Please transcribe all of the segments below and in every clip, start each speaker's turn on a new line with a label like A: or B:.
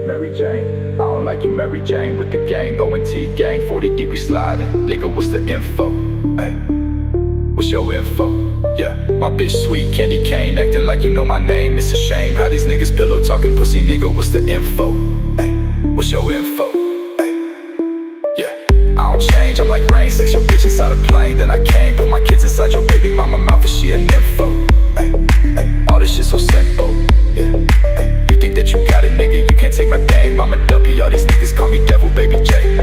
A: Mary Jane, I don't like you, Mary Jane. With the gang, ONT gang, 40 deep we sliding. Nigga, what's the info? Hey, what's your info? Yeah, my bitch sweet candy cane, acting like you know my name. It's a shame how these niggas pillow talking pussy. Nigga, what's the info? Hey, what's your info? Hey, yeah, I don't change, I'm like rain. Sex your bitch inside a plane, then I came. Put my kids inside your baby mama mouth and she an info. Hey, hey, all this shit so simple. Yeah, hey, you think that you got it, nigga, you can't take my game. I'm a W, all these niggas call me Devil, baby J.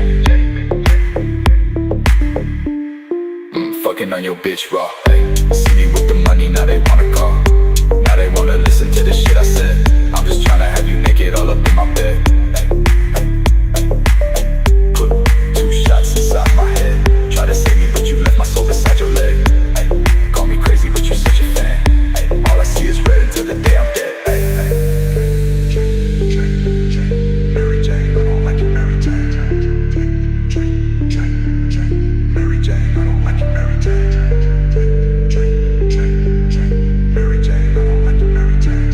A: Fucking on your bitch raw. Hey, see me with the money, now they wanna call. Now they wanna listen to the shit I said. I'm just tryna have you naked all up in my bed. Hey, hey, hey, hey. Put 2 shots inside my head. Try to save me, but you left my soul beside your leg. Hey, call me crazy, but you're such a fan. Hey, all I see is red until the day I'm dead. Hey, hey. Mary Jane, I don't like you, Mary Jane. Mary Jane, I don't like you, Mary Jane. Mary Jane, I don't like you, Mary Jane.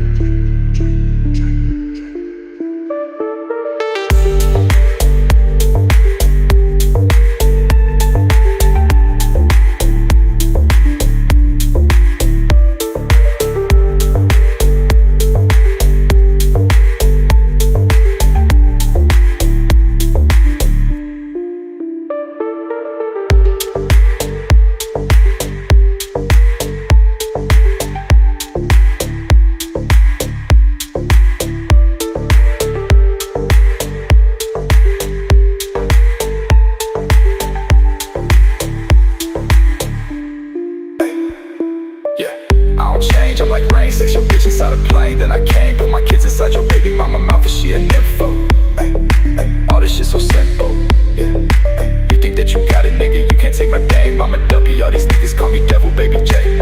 A: I'm like rain, sex your bitch inside a plane, then I came. Put my kids inside your baby mama mouth and she an info. Hey, hey, all this shit so simple. Yeah, hey, you think that you got it, nigga, you can't take my game. I'm a W, all these niggas call me Devil, baby J.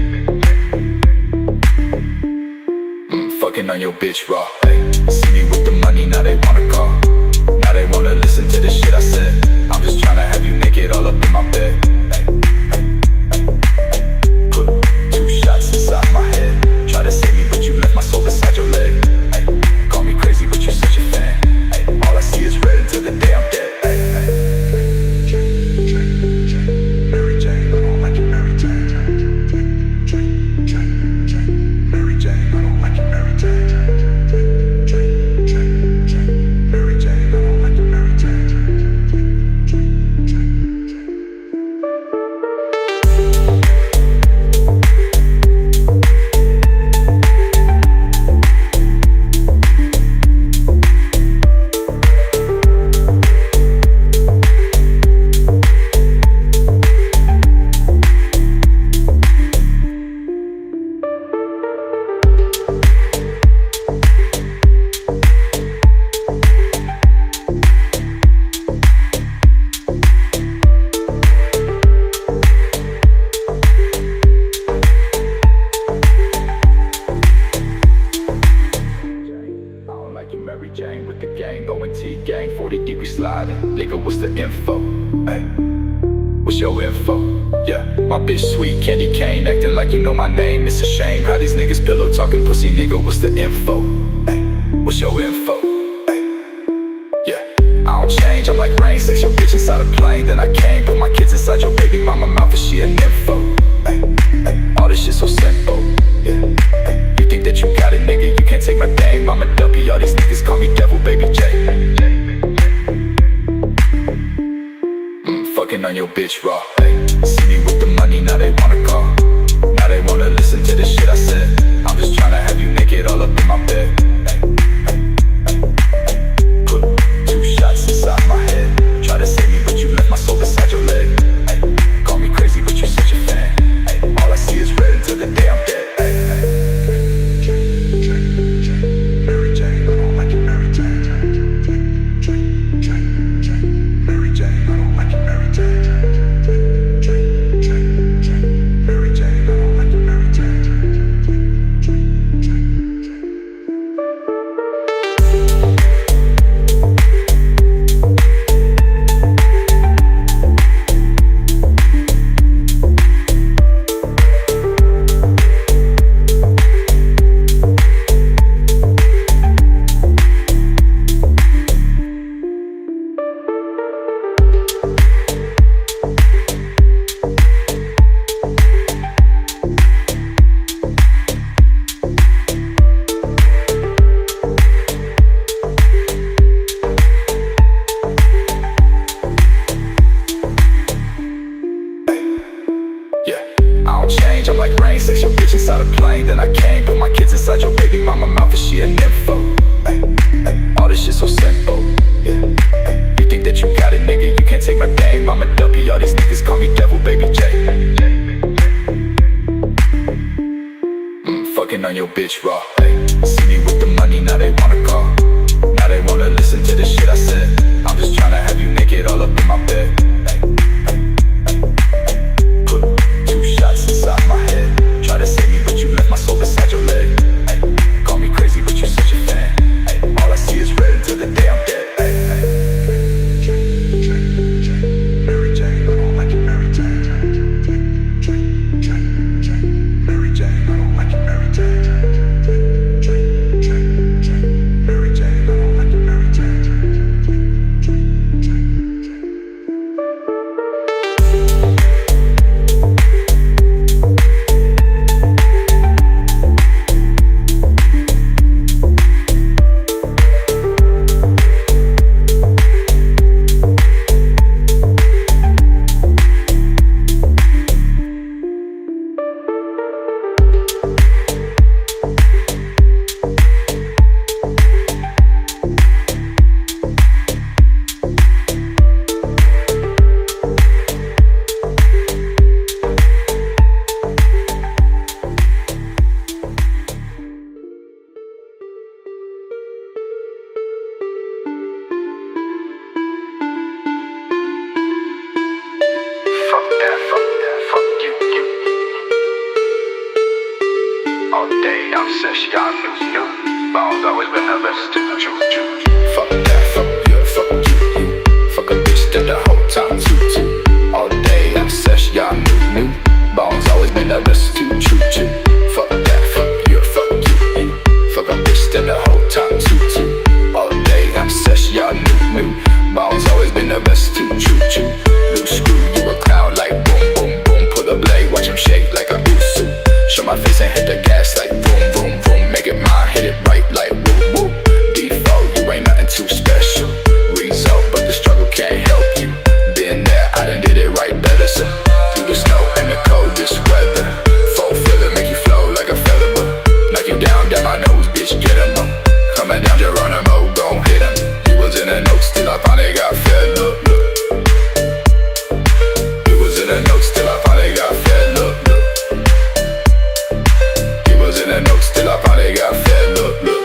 A: Fucking on your bitch raw. Hey, see me with the money, now they wanna call. Now they wanna listen to the shit I said. I'm just tryna have you naked all up in my bed. Hey, hey, hey, hey. Put 2 shots inside my head. Try to save me, but you left my soul beside your leg. Hey, call me crazy, but you're such a fan. Hey, all I see is red until the day I'm dead. Hey, hey. Mary Jane, I don't like you, Mary Jane. Mary Jane, I don't like you, Mary Jane. Mary Jane, I don't like you, Mary Jane. Mary Jane with the gang, ONT gang, 40 deep we sliding. Nigga, what's the info? Hey, what's your info? Yeah, my bitch sweet candy cane, acting like you know my name. It's a shame how these niggas pillow talking pussy. Nigga, what's the info? Hey, what's your info? Hey, yeah, I don't change, I'm like rain. Sex your bitch inside a plane, then I came. Put my kids inside your baby mama mouth and she an info. Hey, hey, all this shit so simple. Yeah, hey, you think that you got it, nigga, you can't take my name. I'm a W, all these niggas call me Devil, baby J. Fucking on your bitch raw. Hey, see me with the money, now they wanna call. Now they wanna listen to the shit I said. I'm just tryna have you naked all up in my bed. Hey, hey, hey, hey. Put 2 shots inside my head. Try to save me, but you left my soul beside your leg. Hey, call me crazy, but you're such a fan. Hey, all I see is red until the day I'm dead. Hey, hey. Mary Jane, I don't like you, Mary Jane. Mary Jane, I don't like you, Mary Jane.
B: always been the best. Choo-choo.
A: Fuck that, fuck you, fuck you. Fuck a bitch that the whole time too. All day obsessed, y'all new. Bones always been the best too. Choo-choo. Fuck that, fuck you, fuck you. Fuck a bitch that the whole time too. All day obsessed, y'all new. Bones always been the best too. Choo-choo. Loose screw, you a clown like boom, boom, boom. Pull the blade, watch him shake like a boost. Show my face and hit the gas like boom, boom, boom. Make it mine, hit it right like woo, woo. Default, you ain't nothing too special. Result, but the struggle can't help you. Been there, I done did it right better. So through the snow and the coldest weather, full feather make you flow like a feather. But knock you down my nose, bitch, get him up. Coming down Geronimo, gon' hit him. You was in a note, still I finally got fed. Look, look. You was in a note, still I finally got fed. Look, look. You was in a note, still I finally got fed. Look, look.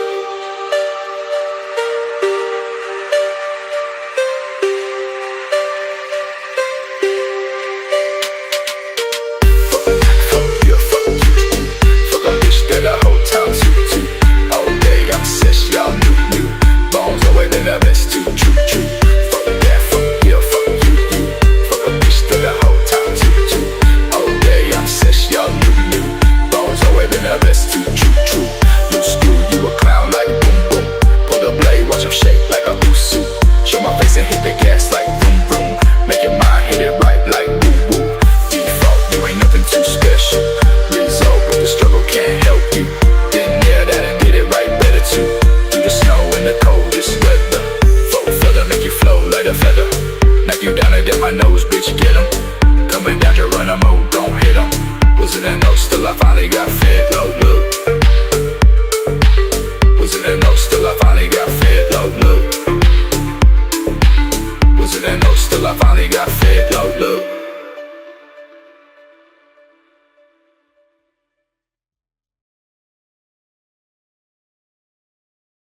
A: Fuck you, fuck you. Fuck a bitch that the whole time too. All day I'm obsessed, y'all new. Bones always been the best too. True. Fuck that, fuck you, fuck you. Fuck a bitch that the whole time too. All day I'm obsessed, y'all new. Bones always been the best too. True. Loose screw, you a clown like boom, boom. Pull the blade, watch him shake like a boost. Show my face and hit the gas like vroom, vroom. Make your mind hit it right like woo, woo. Default, you ain't nothing too special. Result, but the struggle can't help you. Been there, that and did it right better too. Through the snow and the coldest weather, full feather make you flow like a feather. Knock you down and dip my nose, bitch, get him. Coming down Geronimo, gon' hit him. Was in a note, still I finally got fed. Look, look. Was in a note, still I finally got fed. Look, look. Was in a note, still I finally got fed.